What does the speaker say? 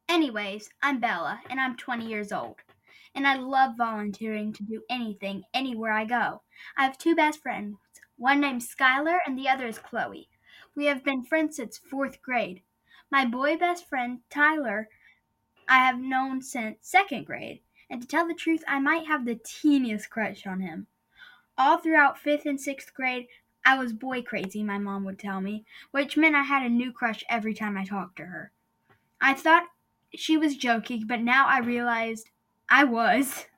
Anyways, I'm Bella, and I'm 20 years old. And I love volunteering to do anything, anywhere I go. I have two best friends, one named Skylar and the other is Chloe. We have been friends since fourth grade. My boy best friend, Tyler, I have known since second grade. And to tell the truth, I might have the teeniest crush on him. All throughout fifth and sixth grade, I was boy crazy, my mom would tell me, which meant I had a new crush every time I talked to her. I thought she was joking, but now I realized I was.